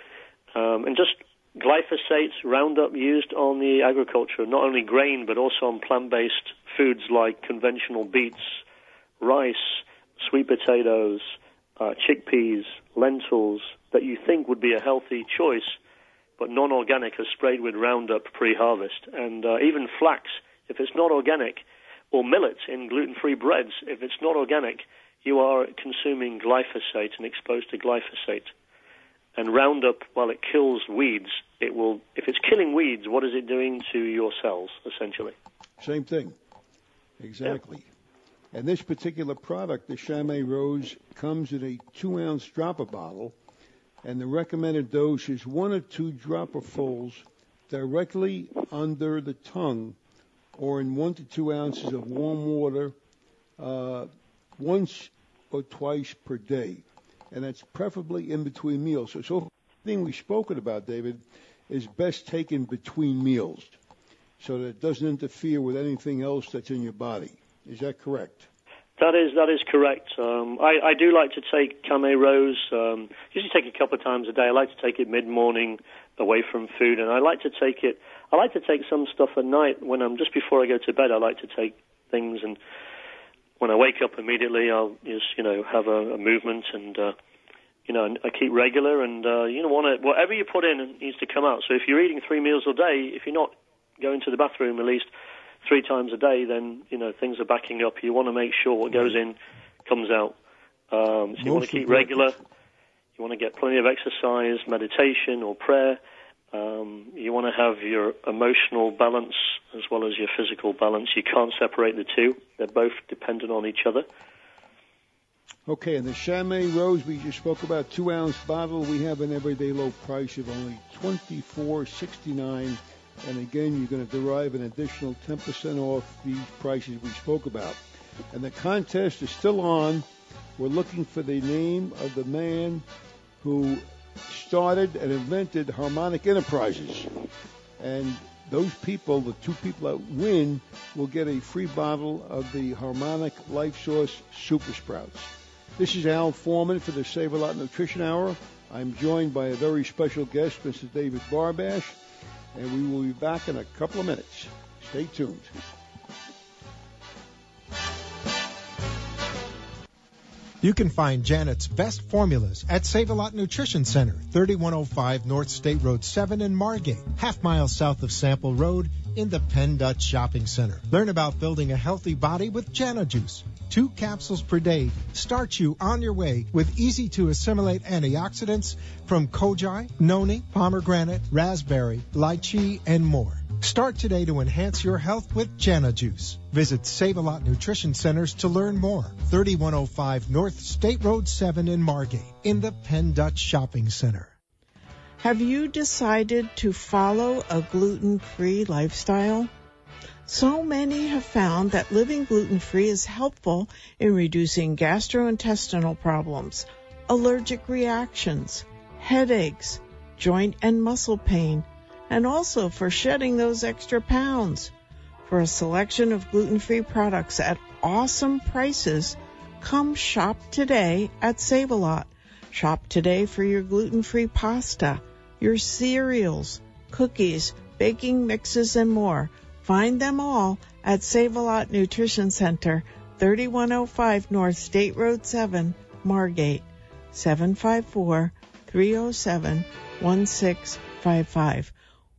Um, and just glyphosate, Roundup used on the agriculture, not only grain, but also on plant-based foods like conventional beets, rice, sweet potatoes, uh, chickpeas, lentils, that you think would be a healthy choice, but non-organic are sprayed with Roundup pre-harvest. And uh, even flax, if it's not organic, or millet in gluten-free breads, if it's not organic, you are consuming glyphosate and exposed to glyphosate. And Roundup, while it kills weeds, it will, if it's killing weeds, what is it doing to your cells, essentially? Same thing. Exactly. Yeah. And this particular product, the Chamay Rose, comes in a two-ounce dropper bottle, and the recommended dose is one or two dropperfuls directly under the tongue, or in one to two ounces of warm water uh, once or twice per day. And that's preferably in between meals. So, so the thing we've spoken about, David, is best taken between meals so that it doesn't interfere with anything else that's in your body. Is that correct? That is that is correct. Um, I, I do like to take Chamay Rose. Um, usually take a couple of times a day. I like to take it mid-morning away from food, and I like to take it. I like to take some stuff at night when I'm just before I go to bed. I like to take things, and when I wake up immediately, I'll just you know have a, a movement, and uh, you know I keep regular, and uh, you know want to whatever you put in needs to come out. So if you're eating three meals a day, if you're not going to the bathroom at least three times a day, then you know things are backing up. You want to make sure what goes in comes out. Um, so you want to keep regular. You want to get plenty of exercise, meditation, or prayer. Um, you want to have your emotional balance as well as your physical balance. You can't separate the two. They're both dependent on each other. Okay, and the Chamay Rose we just spoke about, two-ounce bottle, we have an everyday low price of only twenty-four sixty-nine. And again, you're going to derive an additional ten percent off these prices we spoke about. And the contest is still on. We're looking for the name of the man who started and invented Harmonic Enterprises. And those people, the two people that win, will get a free bottle of the Harmonic Life Source Super Sprouts. This is Al Foreman for the Save-A-Lot Nutrition Hour. I'm joined by a very special guest, Mister David Barbash. And we will be back in a couple of minutes. Stay tuned. You can find Janet's best formulas at Save-A-Lot Nutrition Center, thirty-one oh five North State Road seven in Margate, half mile south of Sample Road in the Penn Dutch Shopping Center. Learn about building a healthy body with Jana Juice. Two capsules per day start you on your way with easy-to-assimilate antioxidants from koji, noni, pomegranate, raspberry, lychee, and more. Start today to enhance your health with Jana Juice. Visit Save-A-Lot Nutrition Centers to learn more. thirty-one oh five North State Road seven in Margate in the Penn Dutch Shopping Center. Have you decided to follow a gluten-free lifestyle? So many have found that living gluten-free is helpful in reducing gastrointestinal problems, allergic reactions, headaches, joint and muscle pain, and also for shedding those extra pounds. For a selection of gluten-free products at awesome prices, come shop today at Save-A-Lot. Shop today for your gluten-free pasta, your cereals, cookies, baking mixes, and more. Find them all at Save-A-Lot Nutrition Center, thirty-one oh five North State Road seven, Margate, seven five four, three oh seven, one six five five.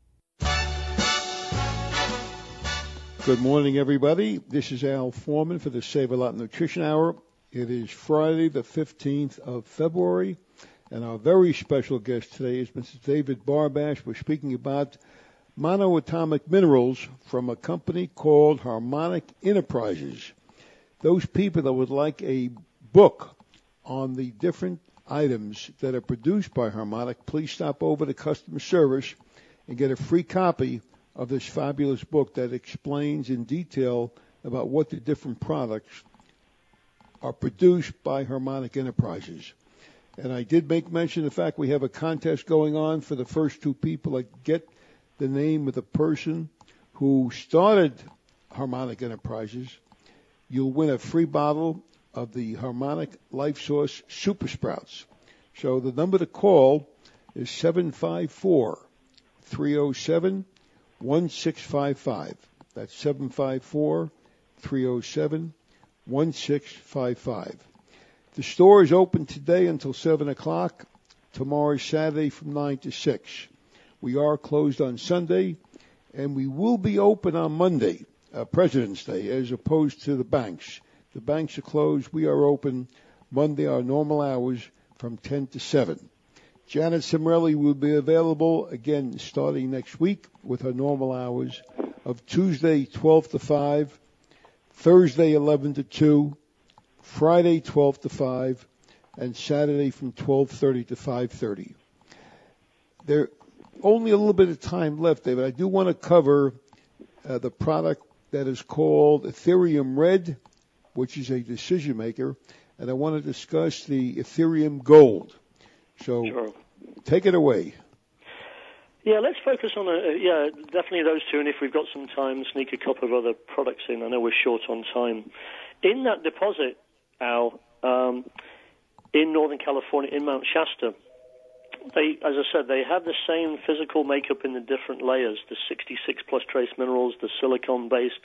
Good morning, everybody. This is Al Foreman for the Save-A-Lot Nutrition Hour. It is Friday, the fifteenth of February, and our very special guest today is Mister David Barbash. We're speaking about monoatomic minerals from a company called Harmonic Enterprises. Those people that would like a book on the different items that are produced by Harmonic, please stop over to customer service and get a free copy of this fabulous book that explains in detail about what the different products are produced by Harmonic Enterprises. And I did make mention of the fact we have a contest going on for the first two people that get the name of the person who started Harmonic Enterprises. You'll win a free bottle of the Harmonic Life Source Super Sprouts. So the number to call is seven five four, three oh seven, one six five five. That's seven five four, three oh seven, one six five five. The store is open today until seven o'clock. Tomorrow is Saturday from nine to six. We are closed on Sunday, and we will be open on Monday, uh, President's Day, as opposed to the banks. The banks are closed. We are open Monday, our normal hours, from ten to seven. Janet Cimarelli will be available again starting next week with her normal hours of Tuesday twelve to five, Thursday eleven to two, Friday twelve to five, and Saturday from twelve thirty to five thirty. There only a little bit of time left, David. I do want to cover uh, the product that is called Ethereum Red, which is a decision maker, and I want to discuss the Ethereum Gold. So sure. Take it away. Yeah, let's focus on, a, yeah, definitely those two, and if we've got some time, sneak a couple of other products in. I know we're short on time. In that deposit, Al, um, in Northern California, in Mount Shasta, they, as I said, they have the same physical makeup in the different layers, the sixty-six plus trace minerals, the silicon-based,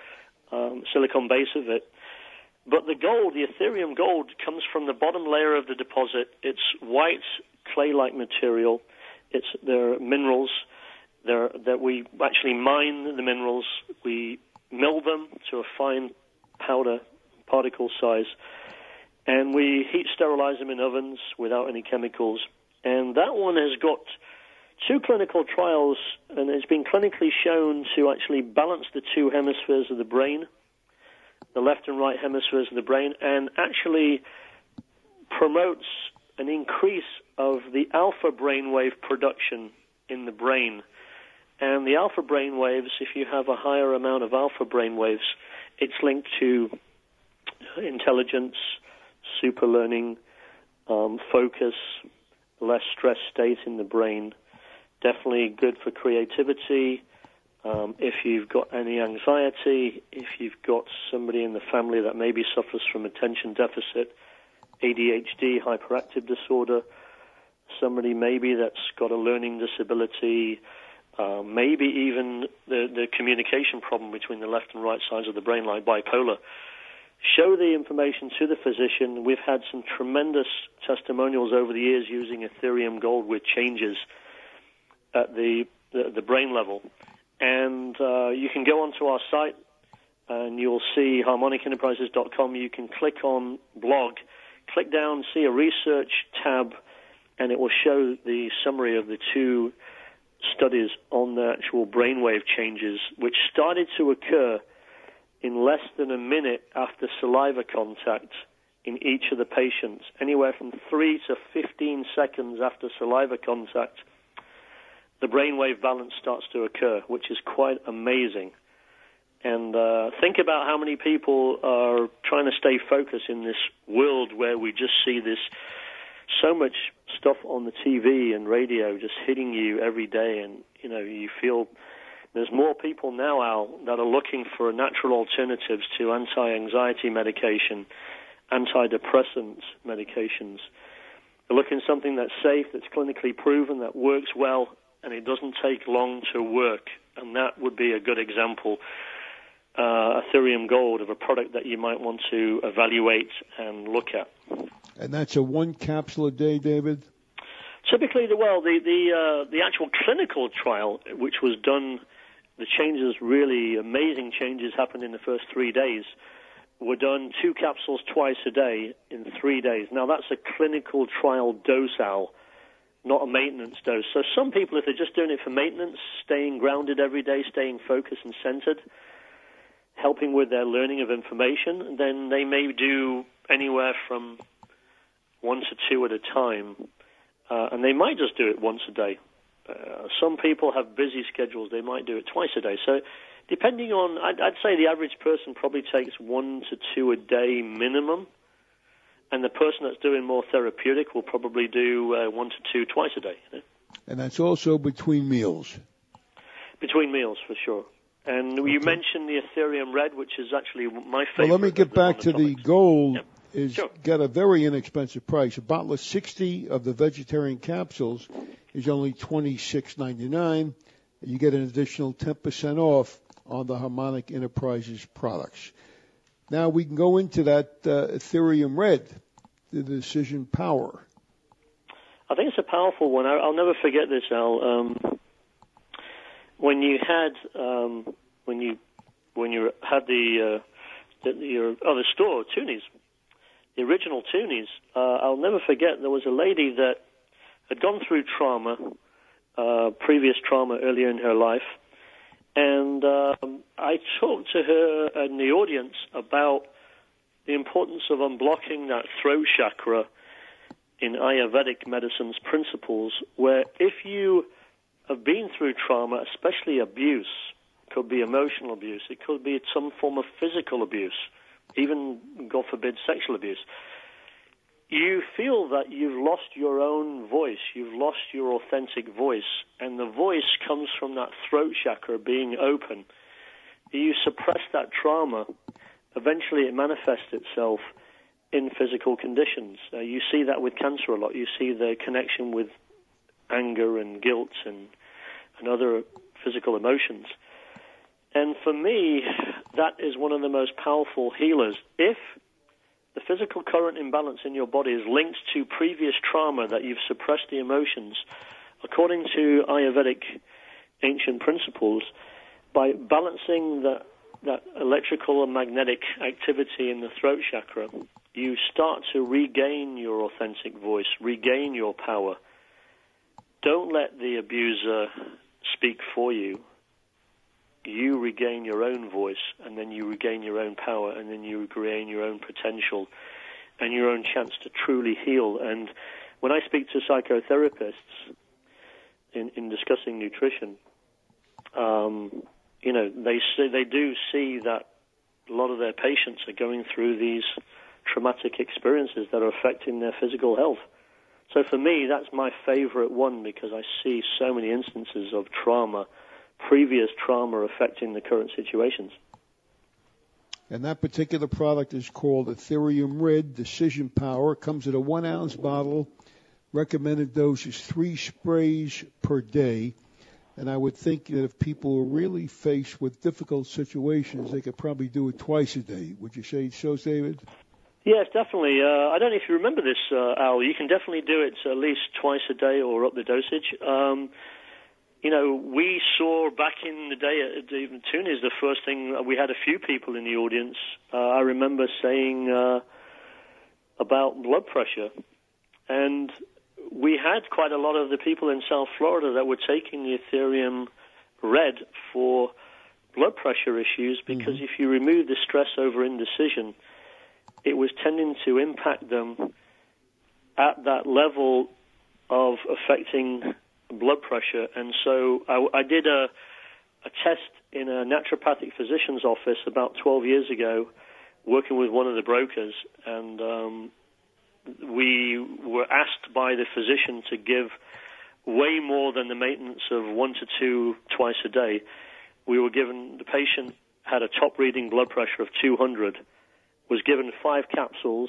um, silicon base of it. But the gold, the Ethereum gold, comes from the bottom layer of the deposit. It's white, clay-like material. It's there are minerals there that we actually mine the minerals. We mill them to a fine powder particle size, and we heat sterilize them in ovens without any chemicals. And that one has got two clinical trials, and it's been clinically shown to actually balance the two hemispheres of the brain, the left and right hemispheres of the brain, and actually promotes an increase of the alpha brainwave production in the brain. And the alpha brainwaves, if you have a higher amount of alpha brainwaves, it's linked to intelligence, super learning, um, focus, less stress state in the brain. Definitely good for creativity. Um, if you've got any anxiety, if you've got somebody in the family that maybe suffers from attention deficit, A D H D, hyperactive disorder, somebody maybe that's got a learning disability, uh, maybe even the, the communication problem between the left and right sides of the brain, like bipolar. show the information to the physician. We've had some tremendous testimonials over the years using Ethereum Gold with changes at the, the, the brain level. And uh, you can go onto our site, and you'll see harmonic enterprises dot com. You can click on blog, click down, see a research tab, and it will show the summary of the two studies on the actual brainwave changes, which started to occur in less than a minute after saliva contact in each of the patients, anywhere from three to fifteen seconds after saliva contact. The brainwave balance starts to occur, which is quite amazing. And uh, think about how many people are trying to stay focused in this world where we just see this so much stuff on the T V and radio just hitting you every day, and you know you feel there's more people now, Al, that are looking for natural alternatives to anti-anxiety medication, antidepressant medications. They're looking for something that's safe, that's clinically proven, that works well, and it doesn't take long to work. And that would be a good example, uh, Ethereum Gold, of a product that you might want to evaluate and look at. And that's a one capsule a day, David? Typically, the, well, the the, uh, the actual clinical trial, which was done, the changes, really amazing changes happened in the first three days, were done two capsules twice a day in three days. Now, that's a clinical trial dose, Al, not a maintenance dose. So some people, if they're just doing it for maintenance, staying grounded every day, staying focused and centered, helping with their learning of information, then they may do anywhere from one to two at a time, uh, and they might just do it once a day. Uh, some people have busy schedules. They might do it twice a day. So depending on, I'd, I'd say the average person probably takes one to two a day minimum, and the person that's doing more therapeutic will probably do uh, one to two twice a day. You know? And that's also between meals? Between meals, for sure. And okay. You mentioned the Ethereum Red, which is actually my favorite. Well, let me get back to the gold. Yep. Is sure. got a very inexpensive price. A bottle of sixty of the vegetarian capsules is only twenty-six ninety-nine. You get an additional ten percent off on the Harmonic Enterprises products. Now we can go into that uh, Ethereum Red, the Decision Power. I think it's a powerful one. I, I'll never forget this, Al. Um, when you had um, when you when you had the, uh, the your other store, Toonies. The original Toonies, uh, I'll never forget, there was a lady that had gone through trauma, uh, previous trauma earlier in her life, and um, I talked to her in the audience about the importance of unblocking that throat chakra in Ayurvedic medicine's principles, where if you have been through trauma, especially abuse, it could be emotional abuse, it could be some form of physical abuse, even, God forbid, sexual abuse, you feel that you've lost your own voice, you've lost your authentic voice, and the voice comes from that throat chakra being open. You suppress that trauma, eventually it manifests itself in physical conditions. Uh, you see that with cancer a lot. You see the connection with anger and guilt and, and other physical emotions. And for me, that is one of the most powerful healers. If the physical current imbalance in your body is linked to previous trauma that you've suppressed the emotions, according to Ayurvedic ancient principles, by balancing the, that electrical and magnetic activity in the throat chakra, you start to regain your authentic voice, regain your power. Don't let the abuser speak for you. You regain your own voice, and then you regain your own power, and then you regain your own potential and your own chance to truly heal. And when I speak to psychotherapists in, in discussing nutrition, um, you know, they say they do see that a lot of their patients are going through these traumatic experiences that are affecting their physical health. So for me, that's my favorite one, because I see so many instances of trauma, previous trauma affecting the current situations. And that particular product is called Ethereum Red Decision Power. It comes in a one-ounce bottle. Recommended dose is three sprays per day. And I would think that if people were really faced with difficult situations, they could probably do it twice a day. Would you say so, David? Yes, definitely. Uh, I don't know if you remember this, uh, Al. You can definitely do it at least twice a day or up the dosage. Um, you know, we saw back in the day at the Tunis, the first thing, we had a few people in the audience. Uh, I remember saying uh, about blood pressure. And we had quite a lot of the people in South Florida that were taking the Ethereum Red for blood pressure issues because mm-hmm. if you remove the stress over indecision, it was tending to impact them at that level of affecting blood pressure. And so I, I did a, a test in a naturopathic physician's office about twelve years ago, working with one of the brokers, and um, we were asked by the physician to give way more than the maintenance of one to two twice a day. We were given, the patient had a top reading blood pressure of two hundred, was given five capsules,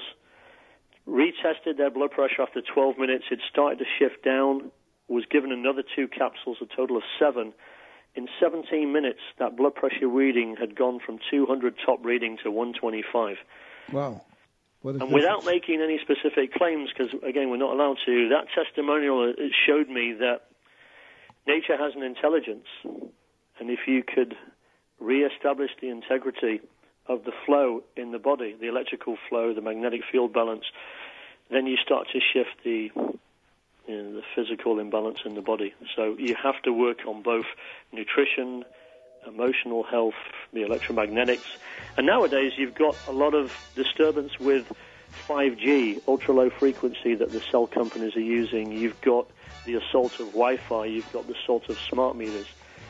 retested their blood pressure after twelve minutes. It started to shift down, was given another two capsules, a total of seven. In seventeen minutes, that blood pressure reading had gone from two hundred top reading to one twenty-five. Wow. What a and difference. Without making any specific claims, because, again, we're not allowed to, that testimonial it showed me that nature has an intelligence. And if you could reestablish the integrity of the flow in the body, the electrical flow, the magnetic field balance, then you start to shift the, you know, the physical imbalance in the body. So you have to work on both nutrition, emotional health, the electromagnetics. And nowadays you've got a lot of disturbance with five G, ultra-low frequency that the cell companies are using. You've got the assault of Wi-Fi. You've got the assault of smart meters.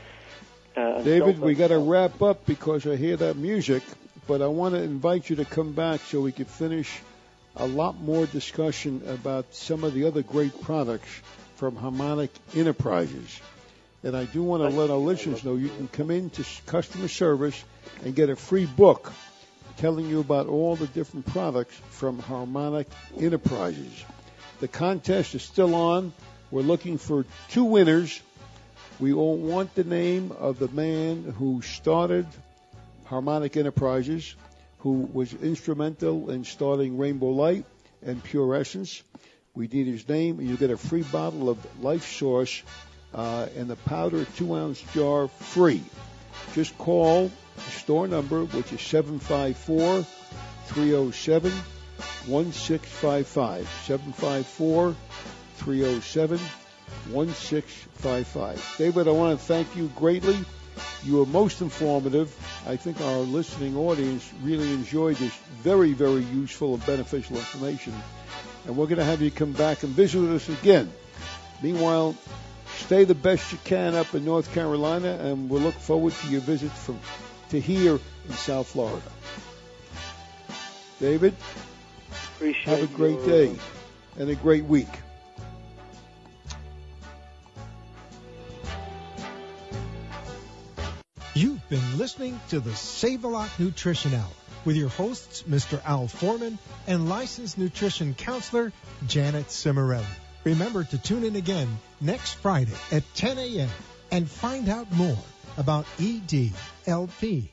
Uh, David, we got to wrap up because I hear that music, but I want to invite you to come back so we can finish a lot more discussion about some of the other great products from Harmonic Enterprises. And I do want to let our listeners know you can come into customer service and get a free book telling you about all the different products from Harmonic Enterprises. The contest is still on. We're looking for two winners. We all want the name of the man who started Harmonic Enterprises, who was instrumental in starting Rainbow Light and Pure Essence. We need his name, and you get a free bottle of Life Source uh, and the powder two-ounce jar free. Just call the store number, which is seven five four, three oh seven, one six five five, seven five four, three oh seven, one six five five. David, I want to thank you greatly. You were most informative. I think our listening audience really enjoyed this very, very useful and beneficial information. And we're going to have you come back and visit with us again. Meanwhile, stay the best you can up in North Carolina, and we'll look forward to your visit from to here in South Florida. David, Appreciate have a great your, day and a great week. You've been listening to the Save-A-Lot Nutrition Hour with your hosts, Mister Al Foreman and licensed nutrition counselor, Janet Cimarelli. Remember to tune in again next Friday at ten a.m. and find out more about E D, L P,